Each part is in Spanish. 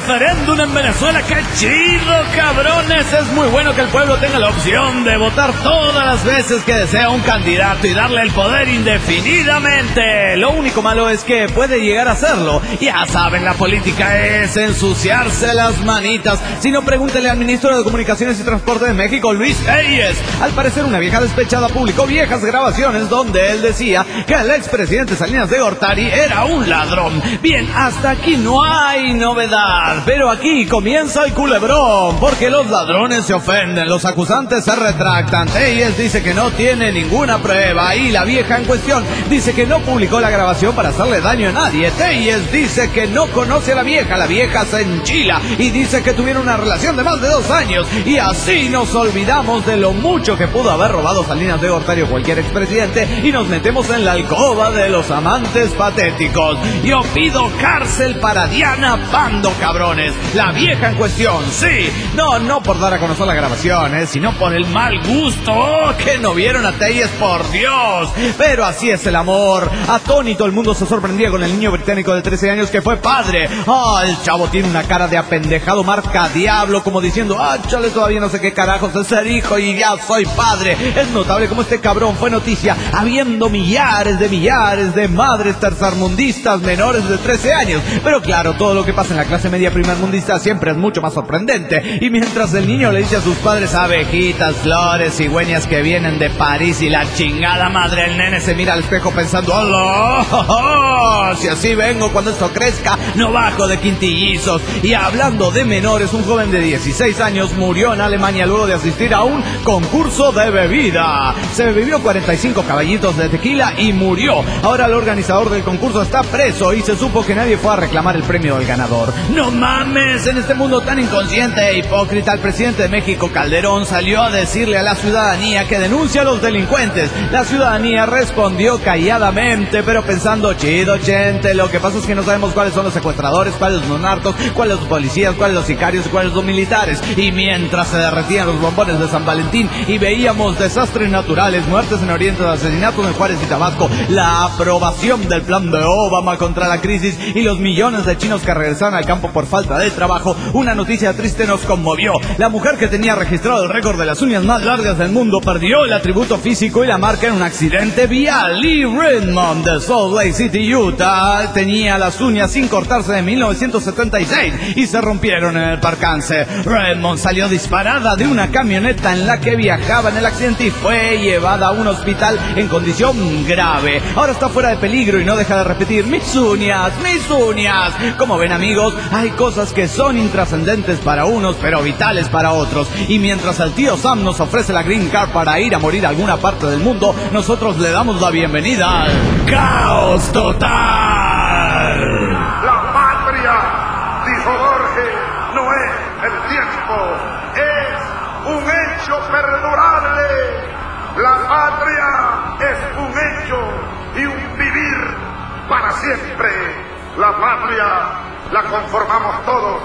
referéndum en Venezuela. ¡Qué chido, cabrones! Es muy bueno que el pueblo tenga la opción de votar todas las veces que desea un candidato y darle el poder indefinidamente. Lo único malo es que puede llegar a hacerlo. Ya saben, la política es ensuciarse las manitas. Si no, pregúntele al ministro de Comunicaciones y Transporte de México, Luis Reyes. Al parecer, una vieja despechada publicó viejas grabaciones donde él decía que el expresidente Salinas de Gortari era un ladrón. Bien, hasta aquí no hay novedad, pero aquí comienza el culebrón, porque los ladrones se ofenden, los acusantes se retractan. Reyes dice que no tiene ninguna prueba y la vieja en cuestión dice que no publicó la grabación para hacerle daño a nadie. Reyes dice que no conoce a la vieja se enchila y dice que tuvieron una relación de más de 2 años, y así nos olvidamos de lo mucho que pudo haber robado Salinas de Gortari o cualquier expresidente y nos metemos en la alcoba de los amantes patéticos. Yo pido cárcel para Diana Pando, cabrones. La vieja en cuestión, sí, no por dar a conocer la grabación, sino por el mal gusto. Oh, que no vieron a Telles, por Dios. Pero así es el amor. Atónito el mundo se sorprendía con el niño británico de 13 años que fue padre. El chavo tiene una cara de apendejado marca diablo, como diciendo, chale, todavía no sé qué carajos es ser hijo y ya soy padre. Es notable cómo este cabrón fue noticia habiendo millares de madres tercermundistas menores de 13 años. Pero claro, todo lo que pasa en la clase media primermundista siempre es mucho más sorprendente. Y mientras el niño le dice a sus padres abejitas, flores, cigüeñas que vienen de París y la chingada madre, el nene se mira al espejo pensando, ¡hola! Si así vengo cuando esto crezca, no bajo de quintillizos. Y hablando de menores, un joven de 16 años murió en Alemania luego de asistir a un concurso de bebida. Se bebió 45 caballitos de tequila y murió. Ahora el organizador del concurso está preso y se supo que nadie fue a reclamar el premio del ganador. ¡No mames! En este mundo tan inconsciente e hipócrita, el presidente de México, Calderón, salió a decirle a la ciudadanía que denuncia a los delincuentes. La ciudadanía respondió calladamente, pero pensando, chido, gente, lo que pasa es que no sabemos cuáles son los secuestradores, cuáles los narcos, cuáles los policías, cuáles los sicarios y cuáles los militares. Y mientras se derretían los bombones de San Valentín y veíamos desastres naturales, muertes en Oriente, asesinatos en Juárez y Tabasco, la aprobación del plan de Obama contra la crisis y los millones de chinos que regresaron al campo por falta de trabajo, una noticia triste nos conmovió. La mujer que tenía registrado el récord de las uñas más largas del mundo perdió el atributo físico y la marca en un accidente vial. Lee Redmond de Salt Lake City, Utah, tenía las uñas sin cortarse de 1976 y se rompieron en el percance. Redmond salió disparada de una camioneta en la que viajaba en el accidente y fue llevada a un hospital en condición grave. Ahora está fuera de peligro y no deja de repetir, mis uñas, mis uñas. Como ven, amigos, hay cosas que son intrascendentes para unos pero vitales para otros. Y mientras el tío Sam nos ofrece la Green Card para ir a morir a alguna parte del mundo, nosotros le damos la bienvenida al caos total. La patria, dijo Borges, no es el tiempo, es un hecho perdurable. La patria es un hecho y un vivir para siempre. La patria la conformamos todos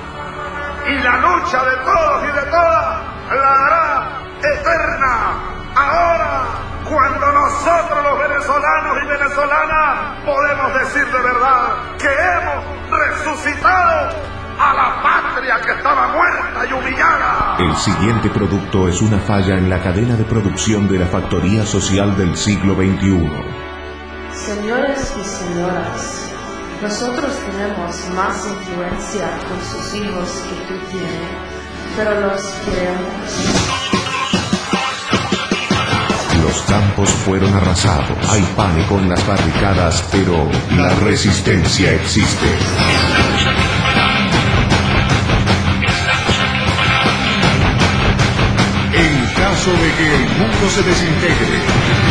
y la lucha de todos y de todas la hará eterna. Ahora, cuando nosotros los venezolanos y venezolanas podemos decir de verdad que hemos resucitado a la patria que estaba muerta y humillada. El siguiente producto es una falla en la cadena de producción de la factoría social del siglo XXI. Señores y señoras, nosotros tenemos más influencia con sus hijos que tú tienes, pero los queremos. Los campos fueron arrasados. Hay pánico en las barricadas, pero la resistencia existe. En caso de que el mundo se desintegre,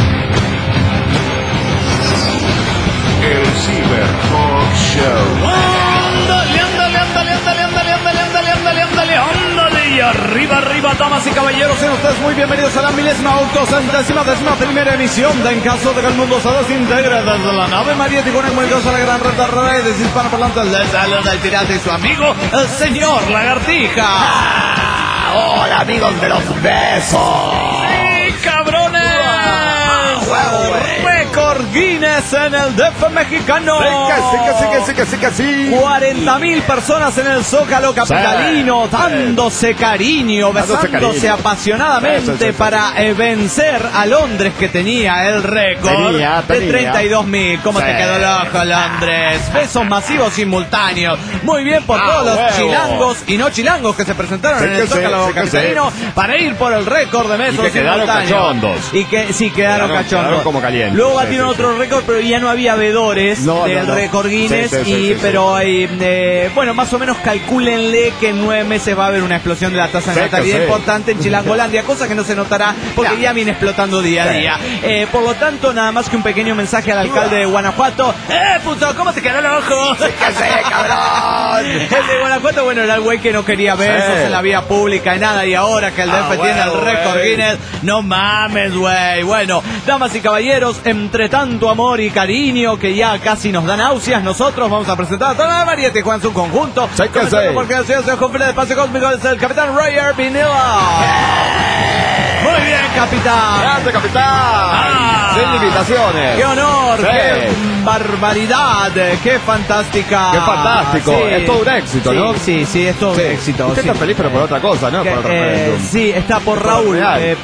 el Cyber Talk Show. ¡Ándale, ándale, ándale, ándale, ándale, ándale, ándale, ándale, ándale, ándale! Y arriba, arriba, damas y caballeros, sean ustedes muy bienvenidos a la 1080ª emisión de En caso de que el mundo se desintegre, desde la nave María Tijuana, muy a la gran red de redes hispanoparlantes del salón del pirata y su amigo, el señor Lagartija. ¡Hola, amigos de los besos! ¡Sí, cabrones! ¡Huevo, güey! Récord Guinness en el DF mexicano. Sí. 40.000 personas en el Zócalo capitalino, dándose cariño, besándose apasionadamente para vencer a Londres, que tenía el récord de 32.000. ¿Cómo te quedó el ojo, Londres? Besos masivos simultáneos. Muy bien por todos los chilangos y no chilangos que se presentaron en el Zócalo capitalino para ir por el récord de besos y que quedaron cachondos. Y que sí, quedaron cachondos. Quedaron como calientes. Luego batieron otro récord, pero ya no había veedores del récord Guinness. Pero bueno, más o menos calcúlenle que en 9 meses va a haber una explosión de la tasa de natalidad importante en Chilangolandia, cosa que no se notará porque ya viene explotando día a día. Por lo tanto, nada más que un pequeño mensaje al alcalde de Guanajuato. Puto, ¿cómo te quedó el ojo? cabrón! El de Guanajuato, bueno, era el güey que no quería besos en la vía pública y nada, y ahora que el DF tiene el récord Guinness, no mames, güey. Bueno, damas y caballeros, entre tanto amor y cariño que ya casi nos dan náuseas, nosotros vamos a presentar a toda la variedad Juan su conjunto. Porque el señor se confía del pase cósmico es el capitán Roger Pinilla. Muy bien, capitán. Grande, capitán. Sin limitaciones. Qué honor, qué barbaridad, qué fantástica. Qué fantástico. Es todo un éxito, ¿no? Sí, es todo un éxito. Usted está feliz, pero por otra cosa, ¿no? Por otro sí, está por Raúl,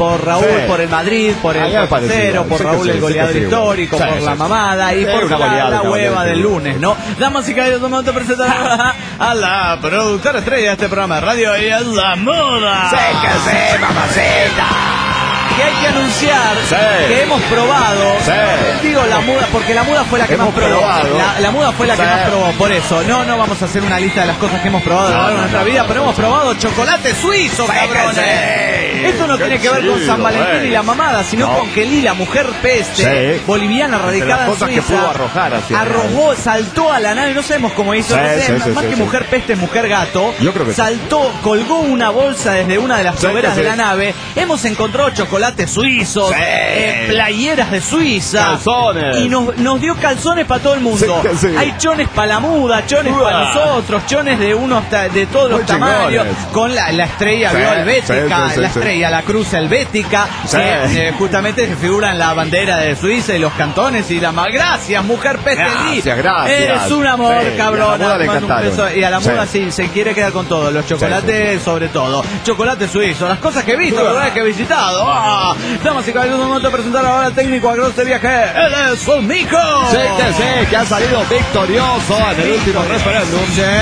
por el Madrid, por el tercero, por Raúl el goleador histórico, por la mamada y por la hueva del lunes, ¿no? Damas y caballeros, vamos a presentar a la productora estrella de este programa de radio y es la moda. ¡Sí, mamacita! Que hay que anunciar que hemos probado, digo la muda, porque la muda fue la que más probó. La muda fue la que más probó, por eso. No vamos a hacer una lista de las cosas que hemos probado a lo largo de nuestra vida, pero hemos probado chocolate suizo, cabrones. Esto no tiene que ver con San Valentín y la mamada, sino con que Lila, mujer peste, boliviana radicada en Suiza, que pudo arrojar así, arrojó, saltó a la nave, no sabemos cómo hizo, más que mujer peste, mujer gato, yo creo que saltó, colgó una bolsa desde una de las toberas de la nave, hemos encontrado chocolates suizos, playeras de Suiza, calzones, y nos dio calzones para todo el mundo. Hay chones para la muda, chones para nosotros, chones de todos los tamaños, con la estrella helvética, la estrella, la cruz helvética, que justamente se figura en la bandera de Suiza y los cantones y la más. Gracias, mujer peste. Gracias. Eres un amor, cabrón. Y a la muda sí se quiere quedar con todo, los chocolates sobre todo. Chocolate suizo, las cosas que he visto, las que he visitado. Damas y caballeros, vamos a presentar ahora al técnico agros de viaje. Él es el Mico. Que ha salido victorioso en el último referéndum.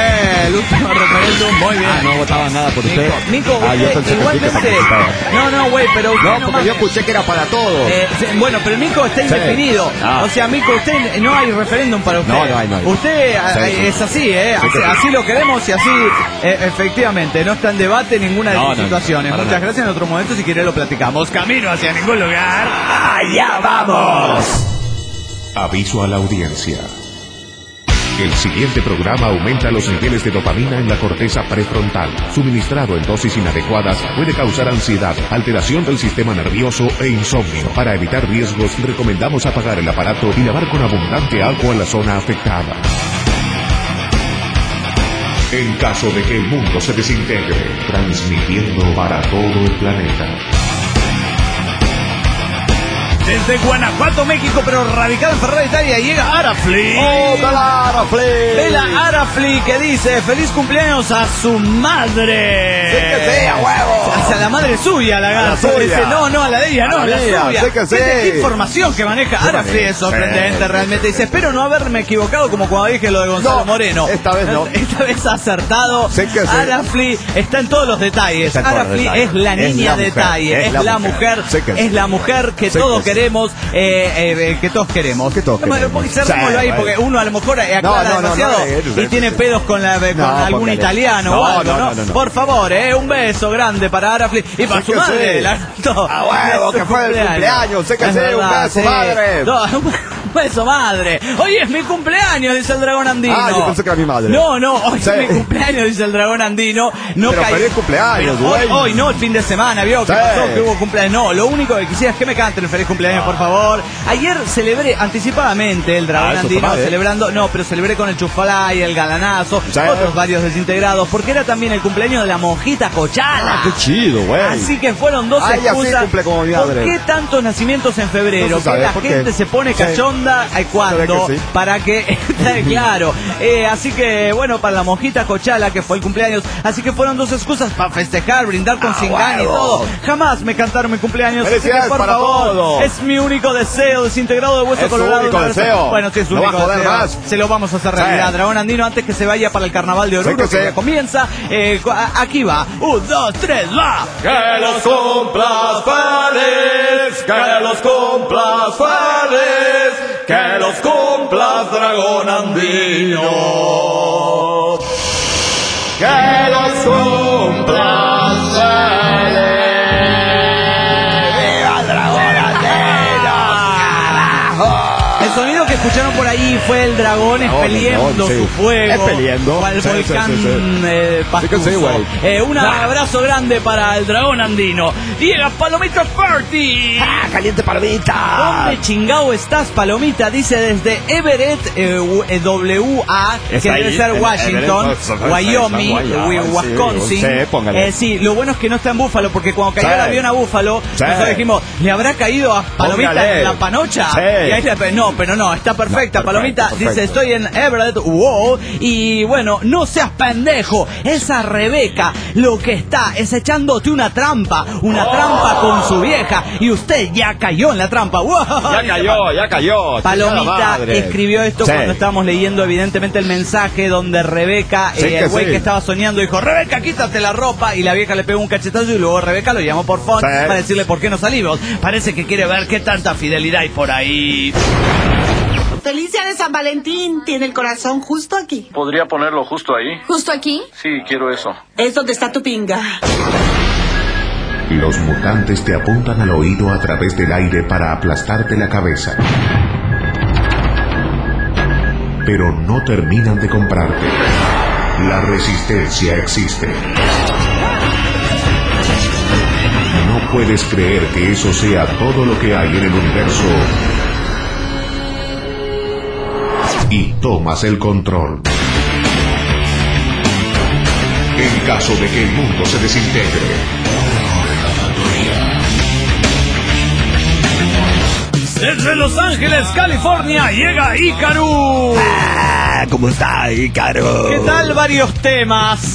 El último referéndum, muy bien. No votaban nada por usted. Mico, igualmente. No, güey, pero usted no, porque yo escuché que era para todos. Bueno, pero el Mico está indefinido. O sea, Mico, usted no hay referéndum para usted. No hay. Usted es así, así lo queremos y así, efectivamente, no está en debate ninguna de sus situaciones. Muchas gracias. En otro momento, si quiere, lo platicamos. Camino hacia ningún lugar. ¡Allá vamos! Aviso a la audiencia. El siguiente programa aumenta los niveles de dopamina en la corteza prefrontal. Suministrado en dosis inadecuadas puede causar ansiedad, alteración del sistema nervioso e insomnio. Para evitar riesgos, recomendamos apagar el aparato y lavar con abundante agua la zona afectada. En caso de que el mundo se desintegre, transmitiendo para todo el planeta. Desde Guanajuato, México, pero radicado en Ferrara, Italia, llega Arafli. Bela Arafli, que dice: feliz cumpleaños a su madre. Sí, a huevo. Hacia la madre suya, la gata. Dice, no, a la de ella, no, a la suya. Qué información que maneja Arafli es sorprendente, realmente. Dice: espero no haberme equivocado como cuando dije lo de Gonzalo Moreno. Esta vez no. Esta vez ha acertado. Arafli está en todos los detalles. Arafli es la niña detalle, es la mujer, es la mujer que todos queremos, que todos queremos. Cerrémoslo ahí, porque uno a lo mejor aclara demasiado y tiene pedos con algún italiano o algo, ¿no? Por favor, un beso grande para Arafli y para su madre. A huevo, que fue el cumpleaños. Un beso, madre. Un beso, madre. Hoy es mi cumpleaños, dice el dragón andino. Yo pensé que era mi madre. No, hoy es mi cumpleaños, dice el dragón andino. Pero feliz cumpleaños, güey. Hoy no, el fin de semana, ¿vio? ¿Qué pasó? Que hubo cumpleaños. No, lo único que quisiera es que me canten el feliz cumpleaños, por favor. Ayer celebré anticipadamente el Dragón Andino, celebrando, pero celebré con el Chufalay, el Galanazo, otros varios desintegrados, porque era también el cumpleaños de la monjita Cochala. Qué chido, güey. Así que fueron dos excusas. ¿Por qué tantos nacimientos en febrero? Que la gente se pone cachonda cuando, para que, claro. Así que, bueno, para la monjita Cochala, que fue el cumpleaños, así que fueron dos excusas para festejar, brindar con Singani y todo. Jamás me cantaron mi cumpleaños. Así que, por favor, todos. Es mi único deseo, desintegrado de Hueso Colorado. Único deseo. Bueno, sí, es su único deseo. Más. Se lo vamos a hacer realidad. Dragón Andino, antes que se vaya para el carnaval de Oruro, que ya comienza. Aquí va. 1, 2, 3, va. Que los cumplas feliz, que los cumplas feliz, que los cumplas, Dragón Andino. Que los cumplas feliz. ¡Viva Dragón Andino! ¡Carajo! El sonido que escucharon por ahí fue el dragón expeliendo su fuego. Expeliendo. Cual volcán pastuso. Un abrazo grande para el Dragón Andino. Llega Palomita Party. ¡Caliente Palomita! ¿Dónde chingao estás, Palomita? Dice desde Everett, WA, que debe ser Washington, Wyoming, Wisconsin. Sí, lo bueno es que no está en Búfalo, porque cuando cayó el avión a Búfalo, nosotros dijimos, ¿le habrá caído a Palomita en la panocha? Y ahí no, está perfecta. Palomita dice, estoy en Everett, wow, y bueno, no seas pendejo. Esa Rebeca lo que está es echándote una trampa con su vieja, y usted ya cayó en la trampa. ¡Wow! Ya cayó. Palomita escribió esto cuando estábamos leyendo evidentemente el mensaje donde Rebeca, el güey que estaba soñando, dijo, Rebeca, quítate la ropa, y la vieja le pegó un cachetazo, y luego Rebeca lo llamó por phone para decirle por qué no salimos. Parece que quiere ver qué tanta fidelidad hay por ahí. Feliz día de San Valentín. Tiene el corazón justo aquí. ¿Podría ponerlo justo ahí? ¿Justo aquí? Sí, quiero eso. Es donde está tu pinga. Los mutantes te apuntan al oído a través del aire para aplastarte la cabeza. Pero no terminan de comprarte. La resistencia existe. No puedes creer que eso sea todo lo que hay en el universo. Y tomas el control. En caso de que el mundo se desintegre. Desde Los Ángeles, California, llega Icarus. ¿Cómo está, Icarus? ¿Qué tal varios temas?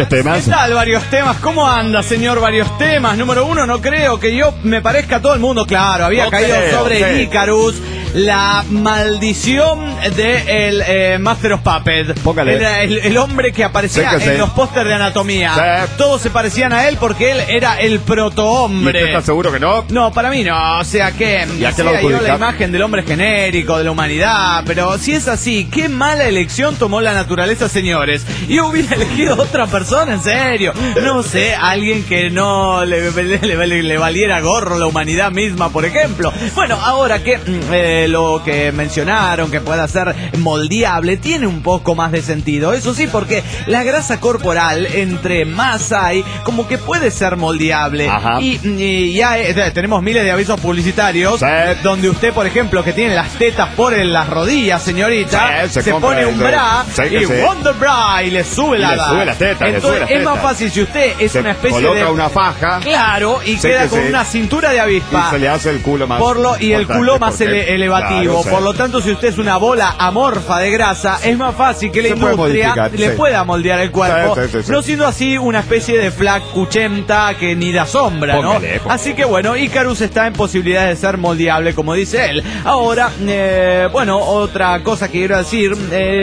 ¿Cómo anda, señor Varios Temas? Número 1, no creo que yo me parezca a todo el mundo. Claro, había caído sobre Icarus la maldición de el Master of Puppets. Póngale. Era el hombre que aparecía en los pósters de anatomía. Todos se parecían a él porque él era el protohombre. ¿Y usted está seguro que no? No, para mí no. O sea que yo la imagen del hombre genérico, de la humanidad. Pero si es así, qué mala elección tomó la naturaleza, señores. Yo hubiera elegido otra persona, en serio. No sé, alguien que no le valiera gorro la humanidad misma, por ejemplo. Bueno, ahora que lo que mencionaron, que pueda ser moldeable, tiene un poco más de sentido. Eso sí, porque la grasa corporal, entre más hay, como que puede ser moldeable. Y ya tenemos miles de avisos publicitarios donde usted, por ejemplo, que tiene las tetas por las rodillas, señorita, se pone un bra y Wonder Bra y le sube las tetas. Entonces es más fácil si usted es una especie de... coloca una faja. Claro, y queda con una cintura de avispa. Y se le hace el culo más y el culo más elevativo. Claro, por lo tanto, si usted es una bola amorfa de grasa, es más fácil que la industria le pueda moldear el cuerpo, no siendo así una especie de flac cuchenta que ni da sombra, ¿no? Así que bueno, Icarus está en posibilidad de ser moldeable, como dice él. Ahora, bueno, otra cosa que quiero decir,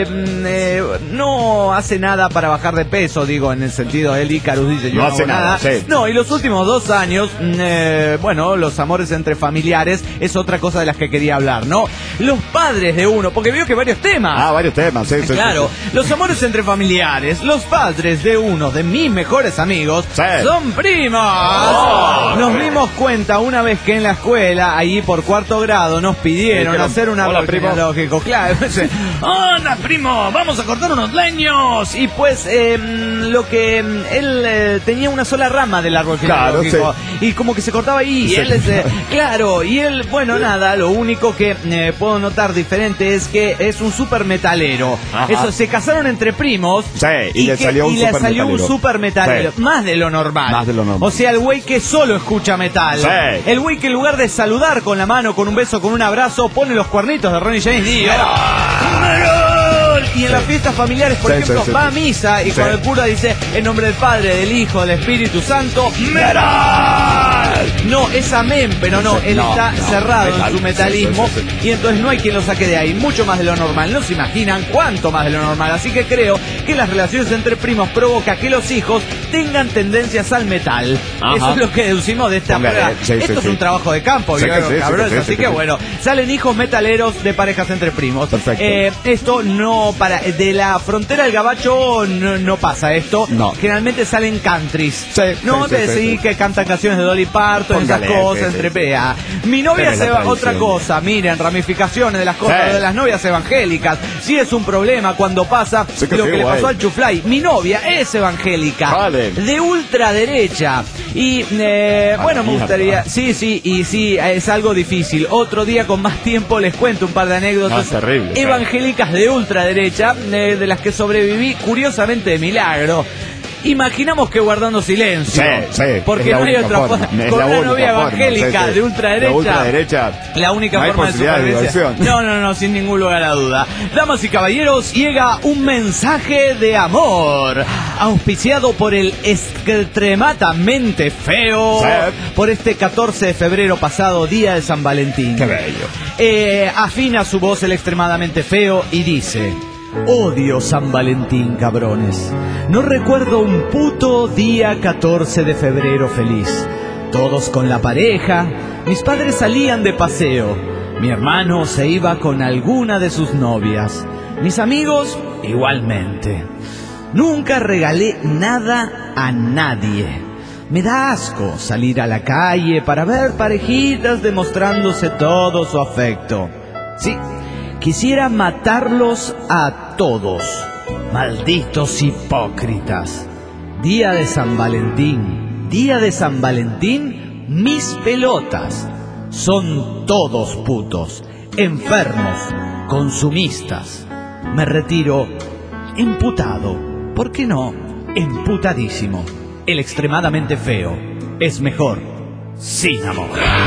no hace nada para bajar de peso, digo, en el sentido, él, Icarus, dice, yo no hace nada. No, y los últimos 2 años, bueno, los amores entre familiares es otra cosa de las que quería hablar. hablar, ¿no? Los padres de uno, porque veo que varios temas. Varios temas, sí. Claro, los amores entre familiares, los padres de uno de mis mejores amigos son primos. Nos dimos cuenta una vez que en la escuela, ahí por cuarto grado, nos pidieron hacer un árbol genealógico. Claro, ¡hola, primo! Vamos a cortar unos leños. Y pues, lo que él tenía una sola rama del árbol genealógico. Y como que se cortaba ahí. Y él, bueno, nada, lo único que puedo notar diferente es que es un super metalero. Eso, se casaron entre primos. Y le salió un super metalero. Más de lo normal. O sea, el güey que solo escucha metal. El güey que en lugar de saludar con la mano, con un beso, con un abrazo, pone los cuernitos de Ronnie James Dio. Y en las fiestas familiares, por ejemplo, va a misa y cuando el cura dice en nombre del Padre, del Hijo, del Espíritu Santo, ¡metal! No, es amén, pero no, él está cerrado en su metalismo y entonces no hay quien lo saque de ahí, mucho más de lo normal. No se imaginan cuánto más de lo normal, así que creo que las relaciones entre primos provoca que los hijos tengan tendencias al metal. Eso es lo que deducimos de esta prueba. Esto es un trabajo de campo, cabrones, así que bueno, salen hijos metaleros de parejas entre primos. Esto no de la frontera del gabacho no pasa esto. Generalmente salen countries. Que cantan canciones de Dolly Parton, esas cosas entre pea. Mi novia se va otra cosa. Miren, ramificaciones de las cosas de las novias evangélicas. Sí es un problema cuando pasa lo que le pasó al Chuflay. Mi novia es evangélica, de ultraderecha. Y bueno, me gustaría. Sí, es algo difícil. Otro día con más tiempo les cuento un par de anécdotas evangélicas de ultraderecha, de las que sobreviví curiosamente de milagro. Imaginamos que guardando silencio, porque no hay otra forma. Con una novia evangélica de ultraderecha, la única forma de supervivencia. No, sin ningún lugar a duda. Damas y caballeros, llega un mensaje de amor, auspiciado por el extremadamente feo, por este 14 de febrero pasado, día de San Valentín. Qué bello. Afina su voz el extremadamente feo y dice: odio San Valentín, cabrones. No recuerdo un puto día 14 de febrero feliz. Todos con la pareja. Mis padres salían de paseo. Mi hermano se iba con alguna de sus novias. Mis amigos igualmente. Nunca regalé nada a nadie. Me da asco salir a la calle para ver parejitas demostrándose todo su afecto. Sí, quisiera matarlos a todos. Malditos hipócritas. Día de San Valentín. Día de San Valentín, mis pelotas. Son todos putos, enfermos, consumistas. Me retiro emputado. ¿Por qué no? Emputadísimo. El extremadamente feo es mejor sin amor.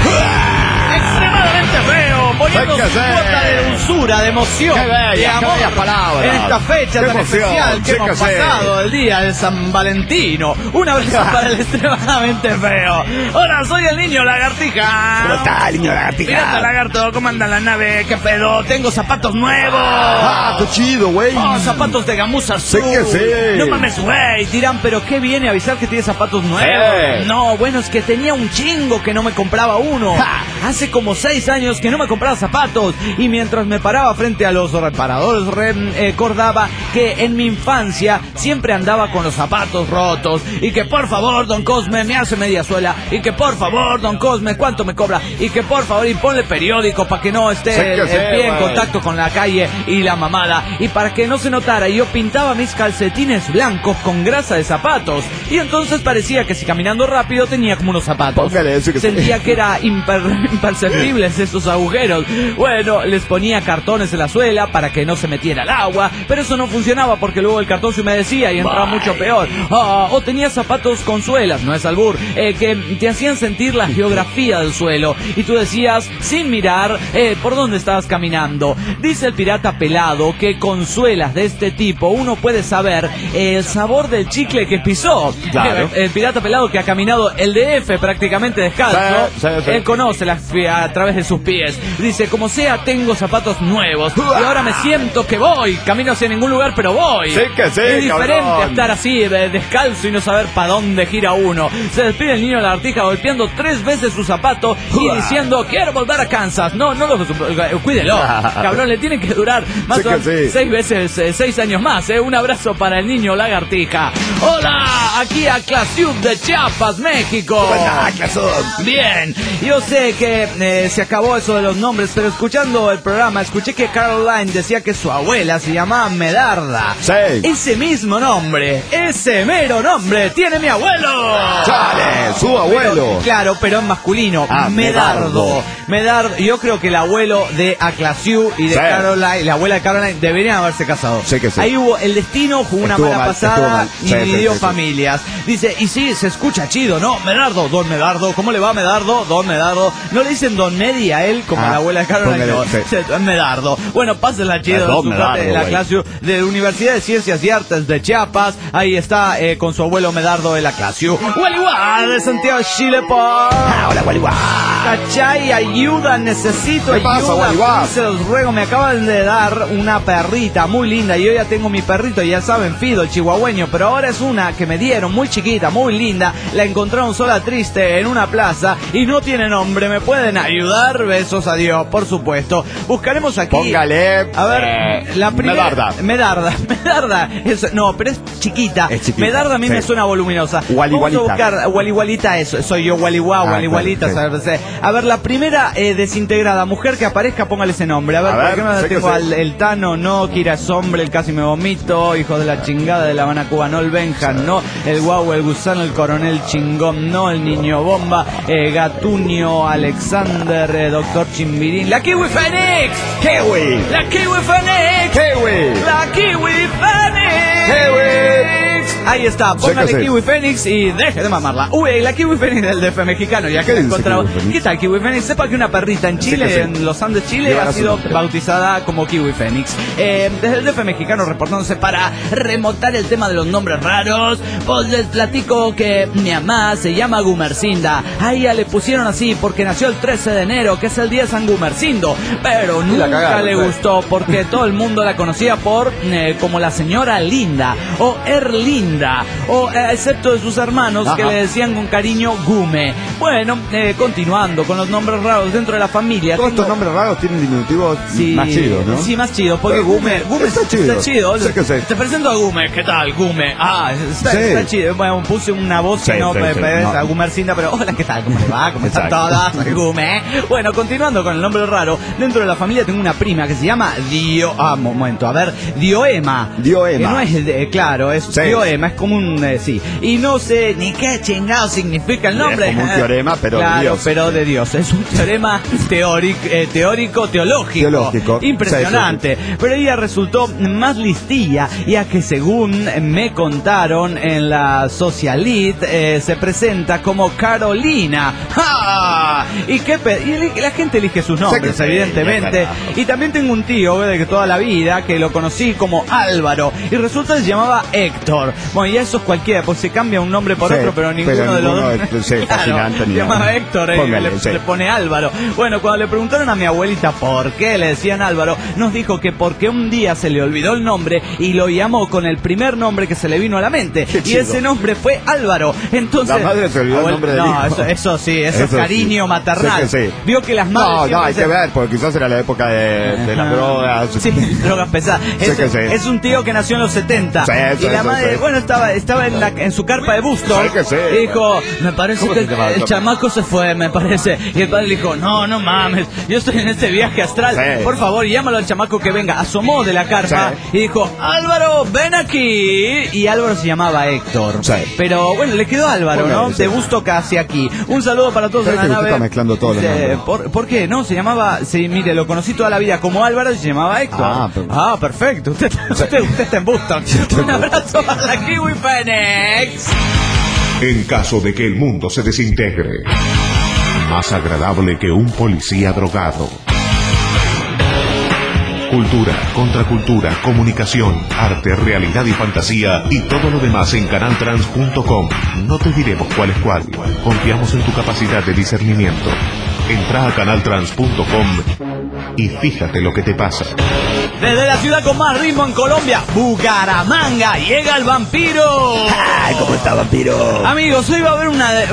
Extremadamente feo, poniendo su cuota de dulzura, de emoción, de amor en esta fecha tan especial que hemos pasado, el día de San Valentino. Un abrazo para el extremadamente feo. Hola, soy el niño lagartija. ¿Cómo está el niño lagartija? Pirata lagarto, ¿cómo anda la nave? ¿Qué pedo? Tengo zapatos nuevos. ¡Qué chido, güey! Zapatos de gamuza azul. No mames, güey. Dirán, ¿pero qué viene a avisar que tiene zapatos nuevos? No, bueno, es que tenía un chingo que no me compraba uno. Hace como 6 años que no me compraba zapatos, y mientras me paraba frente a los reparadores recordaba que en mi infancia siempre andaba con los zapatos rotos, y que por favor don Cosme me hace media suela, y que por favor don Cosme cuánto me cobra, y que por favor y ponle periódico para que no esté el pie en contacto con la calle y la mamada, y para que no se notara. Yo pintaba mis calcetines blancos con grasa de zapatos, y entonces parecía que si caminando rápido tenía como unos zapatos. Sentía que era imperceptibles esos agujeros. Bueno, les ponía cartones en la suela para que no se metiera el agua, pero eso no funcionaba porque luego el cartón se humedecía y entraba mucho peor. O tenía zapatos con suelas, no es albur, que te hacían sentir la geografía del suelo, y tú decías, sin mirar, por dónde estabas caminando. Dice el pirata pelado que con suelas de este tipo uno puede saber el sabor del chicle que pisó. Claro. El pirata pelado que ha caminado el DF prácticamente descalzo, él conoce a través de sus pies Dice, como sea, tengo zapatos nuevos. Y ahora me siento que voy. Camino hacia ningún lugar, pero voy. Sí que sí, es diferente cabrón. estar así, descalzo y no saber para dónde gira uno. Se despide el niño de la lagartija golpeando 3 veces su zapato y diciendo, quiero volver a Kansas. No, cuídelo. Cabrón, le tiene que durar más o menos 6 años más. Un abrazo para el niño lagartija. Hola, aquí a Clasiub de Chiapas, México. Bien, yo sé que se acabó eso de los nombres, pero escuchando el programa, escuché que Caroline decía que su abuela se llamaba Medarda. Sí. Ese mismo nombre, ese mero nombre, tiene mi abuelo. ¡Chale! Su abuelo. Claro, pero en masculino. Medardo. Yo creo que el abuelo de Aclasiu y de Caroline, la abuela de Caroline, deberían haberse casado. Sí que sí. Ahí hubo, el destino jugó una mala pasada y dividió familias. Dice, y sí, se escucha chido, ¿no? Medardo, don Medardo, ¿cómo le va Medardo? Don Medardo. No le dicen don Medi a él como a la abuela de Caroline, no. Medardo. Bueno, pásenla chido en su parte de la Aclasiu de la Universidad de Ciencias y Artes de Chiapas. Ahí está con su abuelo Medardo de la Aclasiu. Gualiwa de Santiago de Chile, hola, Gualiwa. Cachay, ayuda, necesito ayuda. Se los ruego, me acaban de dar una perrita muy linda. Yo ya tengo mi perrito, ya saben, Fido, el chihuahueño, pero ahora es una que me dieron, muy chiquita, muy linda. La encontraron sola triste en una plaza y no tiene nombre. ¿Me pueden ayudar? Besos a Dios, por supuesto. Buscaremos aquí. Póngale. A ver, la primera. Medarda. No, pero es chiquita. Medarda a mí me suena voluminosa. Vamos a buscar Waliwalita, eso. Soy yo, Waliwalita. A ver, la primera desintegrada mujer que aparezca, póngale ese nombre. A ver, ¿por qué me tengo al el Tano? No, Kira es hombre, el casi me vomito, hijo de la chingada de La Habana, Cuba, no, el Benjan, no, el guau, el gusano, el coronel chingón, no, el niño bomba, Gatunio, Alexander, doctor Chimbirín, la Kiwi Fénix, la Kiwi Fénix, la Kiwi Fénix. Ahí está, póngale Kiwi Fénix y deje de mamarla. Uy, la Kiwi Fénix del DF mexicano, ya que la encontramos. ¿Qué tal, Kiwi Fénix? Sepa que una perrita en Chile, en los Andes, Chile, ha sido bautizada como Kiwi Fénix. Desde el DF mexicano, reportándose para remontar el tema de los nombres raros, pues les platico que mi mamá se llama Gumercinda. A ella le pusieron así porque nació el 13 de enero, que es el día de San Gumercindo, pero nunca le gustó porque todo el mundo la conocía por como la señora Linda o Erlinda, o excepto de sus hermanos que le decían con cariño Gume. Bueno, continuando con los nombres raros dentro de la familia. Todos estos nombres raros tienen diminutivos más chidos, ¿no? Sí, más chidos, porque Gume está chido. Te presento a Gume, ¿qué tal, Gume? Está chido. Bueno, puse una voz que no a Gumercinda, pero hola, ¿qué tal? ¿Cómo le va? ¿Cómo están todas? Soy Gume. Bueno, continuando con el nombre raro, dentro de la familia tengo una prima que se llama Dioema. Que no es, claro, es Dioema, es como un, y no sé ni qué chingado significa el nombre. Es como un teorema, pero claro, de Dios. Pero de Dios. Es un teorema teórico. Impresionante. Pero ella resultó más listilla, ya que según me contaron en la Socialit, se presenta como Carolina. ¡Ja! Y la gente elige sus nombres, evidentemente. Y también tengo un tío de toda la vida que lo conocí como Álvaro y resulta que se llamaba Héctor. Bueno, y eso es cualquiera, pues se cambia un nombre por otro, pero ninguno de los dos. Se llamaba Héctor, le pone Álvaro. Bueno, cuando le preguntaron a mi abuelita por qué le decían Álvaro, nos dijo que porque un día se le olvidó el nombre y lo llamó con el primer nombre que se le vino a la mente. Y ese nombre fue Álvaro. Entonces, la madre se olvidó el nombre del hijo. Eso es cariño maternal. Vio que las madres... No, hay que ver, porque quizás era la época de las drogas. Sí, drogas pesadas. Es un tío que nació en los 70. Y la madre, bueno, estaba en su carpa de busto. Y dijo, me parece que el chamaco se fue, me parece. Y el padre le dijo, no mames, yo estoy en este viaje astral. Por favor, llámalo al chamaco que venga. Asomó de la carpa y dijo, Álvaro, ven aquí. Y Álvaro se llamaba Héctor. Pero bueno, le quedó Álvaro, ¿no? De busto casi aquí. Un saludo para todos en la nave. Está mezclando todos los nombres. ¿Por qué? No, se llamaba, mire, lo conocí toda la vida como Álvaro y se llamaba Héctor. Perfecto. Usted está en Boston. Un abrazo a la Kiwi Fénix. En caso de que el mundo se desintegre, más agradable que un policía drogado. Cultura, contracultura, comunicación, arte, realidad y fantasía y todo lo demás en canaltrans.com. No te diremos cuál es cuál. Confiamos en tu capacidad de discernimiento. Entra a canaltrans.com y fíjate lo que te pasa. Desde la ciudad con más ritmo en Colombia, Bucaramanga, llega el vampiro. Ay, ¿cómo está, vampiro? Amigos, hoy va a haber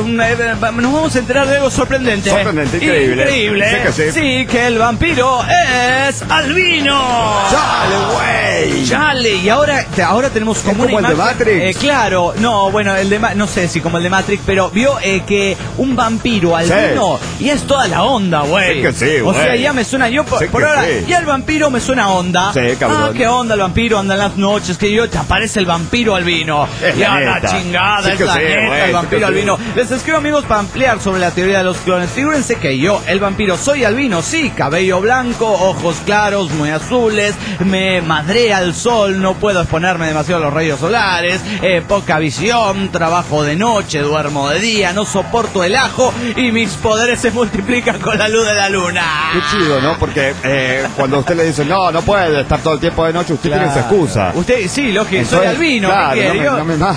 nos vamos a enterar de algo sorprendente. Sorprendente, increíble. Increíble. Sí que sí. Sí, que el vampiro es albino. ¡Chale, güey! Chale, y ahora tenemos como ¿Es como el de Matrix? Claro, no, bueno, no sé si como el de Matrix, pero vio que un vampiro albino, sí. Y es toda la onda, güey. Sí que sí, güey. O sea, ya me suena, yo por ahora, sí. Ya el vampiro me suena onda. Sí, cabrón. Ah, qué onda el vampiro, anda en las noches, que yo te aparece el vampiro albino. Es ya la la chingada, sí es la sí, neta, güey, el vampiro albino. Les escribo, amigos, para ampliar sobre la teoría de los clones. Figúrense que yo, el vampiro, soy albino, sí, cabello blanco, ojos claros, muy azules, me madrea el sol, no puedo exponerme demasiado a los rayos solares, poca visión, trabajo de noche, duermo de día, no soporto el ajo y mis poderes se multiplican con la luz de la luna. Qué chido, ¿no? Porque cuando usted le dice, no puede estar todo el tiempo de noche, usted tiene esa excusa. Usted, sí, lógico, soy albino, claro, ¿qué quiere?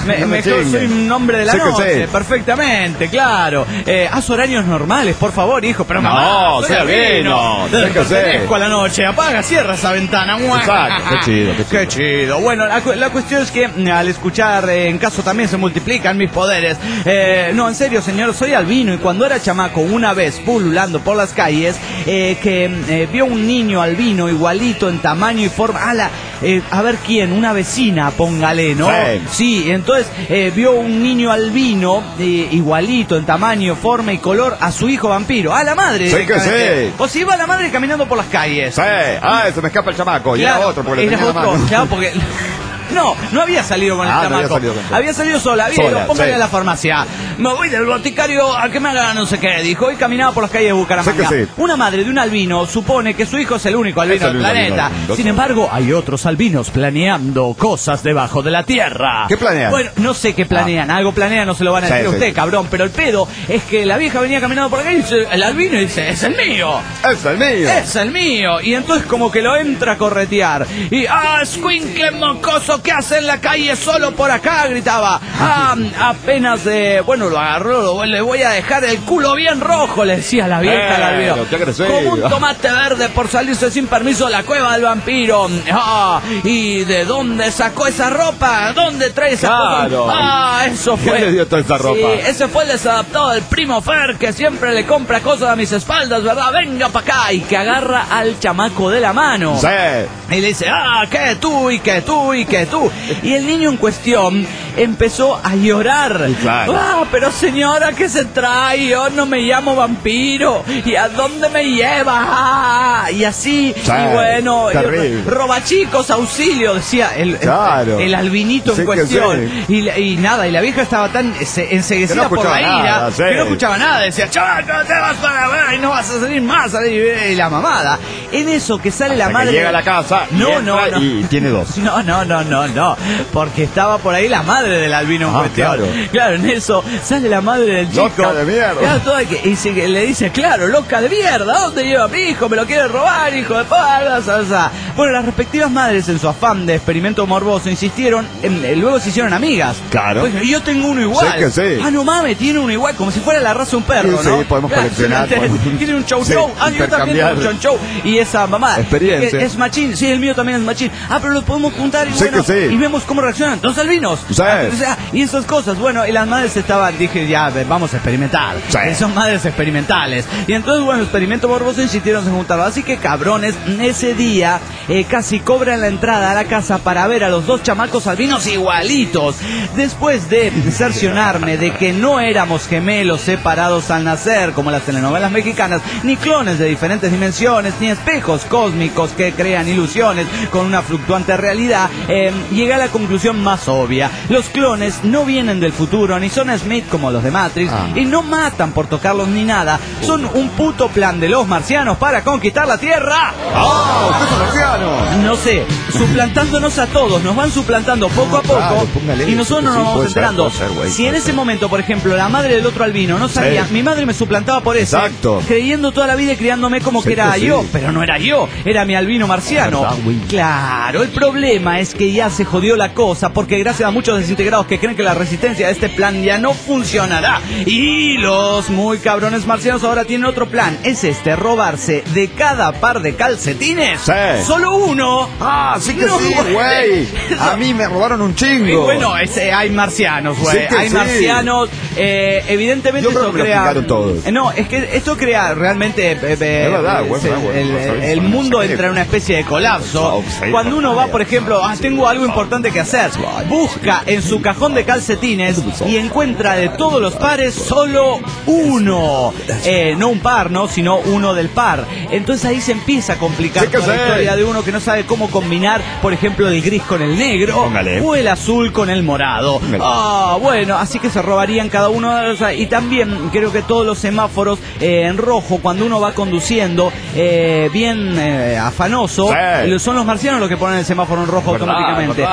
Soy un hombre de la noche, perfectamente, claro. Haz horarios normales, por favor, hijo, pero no, soy albino. Pertenezco a la noche, apaga, cierra esa ventana. Exacto, qué chido. Bueno, la cuestión es que al escuchar, en caso también se multiplican mis poderes. No, en serio, señor, soy albino y cuando era chamaco, una vez pululando por las calles, vio un niño albino igualito en tamaño y forma. A ver quién, una vecina, póngale, ¿no? Sí, entonces vio un niño albino igualito en tamaño, forma y color a su hijo vampiro, a la madre. Sí que sí. O si iba la madre caminando por las calles. Sí, se me escapa el chamaco. Y era otro, porque era otro, claro, porque... No había salido con el chamaco. Había salido sola. Póngale a la farmacia. Me voy del boticario a que me haga no sé qué, dijo. Y caminaba por las calles de Bucaramanga. Sí. Una madre de un albino supone que su hijo es el único albino del planeta. Sin embargo, hay otros albinos planeando cosas debajo de la tierra. ¿Qué planean? Bueno, no sé qué planean. Algo planean, no se lo van a decir a usted, cabrón. Pero el pedo es que la vieja venía caminando por acá y dice, el albino dice, es el mío. Es el mío. Es el mío. Y entonces como que lo entra a corretear. Y, escuincle mocoso, ¿qué hace en la calle solo por acá? Gritaba. Apenas, lo agarró, le voy a dejar el culo bien rojo, le decía la vieja al albino. Como un tomate verde por salirse sin permiso de la cueva del vampiro. ¿Y de dónde sacó esa ropa? ¿Dónde trae esa cosa? Eso fue. ¿Quién le dio toda esa ropa? Sí, ese fue el desadaptado del primo Fer, que siempre le compra cosas a mis espaldas, ¿verdad? Venga para acá. Y que agarra al chamaco de la mano. Sí. Y le dice, que tú, y que tú, y que tú. Y el niño en cuestión empezó a llorar. Claro. Pero señora, ¿qué se trae? Yo no me llamo vampiro. ¿Y a dónde me lleva? Y así, y bueno, robachicos, auxilio, decía el albinito en cuestión. Y nada, y la vieja estaba tan enseguecida por la ira que no escuchaba nada. Decía, chaval, no te vas para ver y no vas a salir más. Y la mamada. En eso que sale la madre. Llega a la casa y tiene dos. No, porque estaba por ahí la madre del albino en cuestión. Claro, en eso sale la madre del chico. Loca de mierda. Claro, y le dice, claro, loca de mierda, ¿dónde lleva a mi hijo? Me lo quiere robar, hijo de puta. Bueno, las respectivas madres, en su afán de experimento morboso, insistieron, luego se hicieron amigas. Claro. Pues, yo tengo uno igual. Sí que sí. No mames, tiene uno igual, como si fuera la raza de un perro, ¿no? Sí, podemos coleccionar. Tiene un chow. Yo también tengo un chow. Y esa mamá es machín. Sí, el mío también es machín. Pero lo podemos juntar y vemos cómo reaccionan los albinos. Y esas cosas. Bueno, y las madres dije, ya, vamos a experimentar. Son madres experimentales. Y entonces, bueno, experimento morboso, insistieron en juntarlo. Así que, cabrones, ese día casi cobran la entrada a la casa para ver a los dos chamacos albinos igualitos. Después de cerciorarme de que no éramos gemelos separados al nacer, como las telenovelas mexicanas, ni clones de diferentes dimensiones, ni espejos cósmicos que crean ilusiones con una fluctuante realidad, llegué a la conclusión más obvia. Los clones no vienen del futuro, ni son Smith como los de Matrix, y no matan por tocarlos ni nada. Son un puto plan de los marcianos para conquistar la Tierra. ¡Usted es un marciano! no sé, suplantándonos a todos, nos van suplantando poco a poco, claro, y nosotros no nos vamos enterando. Si en ese momento, por ejemplo, la madre del otro albino no sabía, mi madre me suplantaba por eso, creyendo toda la vida y criándome como que era yo, pero no era yo, era mi albino marciano. Claro, el problema es que ya se jodió la cosa, porque gracias a muchos desintegrados que creen que la resistencia de este plan ya no funcionará, y los muy cabrones marcianos ahora tienen otro plan, es robarse de cada par de calcetines solo uno. Ah, sí que sí, güey. A mí me robaron un chingo. Y bueno, hay marcianos, güey. Sí hay marcianos. Evidentemente esto crea. No, es que esto crea realmente. El mundo entra en una especie de colapso. Cuando uno va, por ejemplo, tengo algo importante que hacer. Busca en su cajón de calcetines y encuentra de todos los pares solo uno. No un par, ¿no? Sino uno del par. Entonces ahí se empieza a complicar la historia de uno que no sabe cómo combinar, por ejemplo, el gris con el negro o el azul con el morado. Bueno, así que se robarían cada uno. Y también creo que todos los semáforos en rojo, cuando uno va conduciendo bien afanoso, son los marcianos los que ponen el semáforo en rojo automáticamente.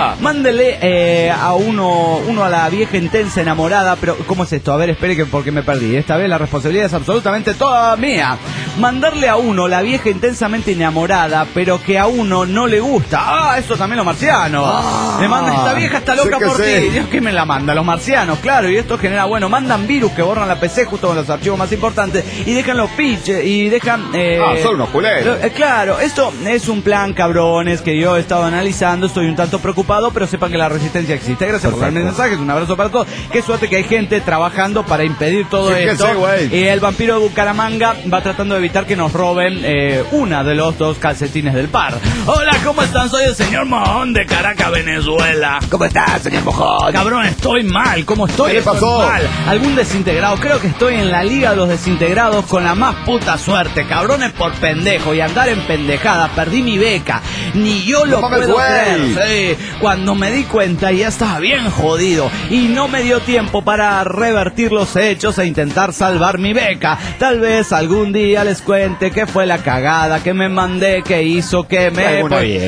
Mándele a uno a la vieja intensa enamorada, pero ¿cómo es esto? A ver, espere que porque me perdí. Esta vez la responsabilidad es absolutamente toda mía. Mandarle a uno la vieja intensamente enamorada, pero que a uno no le gusta. Eso también los marcianos. Me mandan, esta vieja está loca por ti. Dios, ¿qué me la manda? Los marcianos, claro. Y esto genera, mandan virus que borran la PC justo con los archivos más importantes y dejan los pitches y dejan... son unos culeros. Claro, esto es un plan, cabrones, que yo he estado analizando. Estoy un tanto preocupado, pero sepan que la resistencia existe. Gracias por darme mensajes. Un abrazo para todos. Qué suerte que hay gente trabajando para impedir todo esto. Y el vampiro de Bucaramanga va tratando de evitar que nos roben una de los dos calcetines del par. Hola, ¿cómo están? Soy el señor Mojón de Caracas, Venezuela. ¿Cómo estás, señor Mojón? Cabrón, estoy mal. ¿Cómo estoy? ¿Qué pasó? Mal. ¿Algún desintegrado? Creo que estoy en la liga de los desintegrados con la más puta suerte. Cabrones por pendejo y andar en pendejada. Perdí mi beca. Ni yo lo puedo creer. Cuando me di cuenta ya estaba bien jodido y no me dio tiempo para revertir los hechos e intentar salvar mi beca. Tal vez algún día les cuente qué fue la cagada que me mandé, que hizo que me...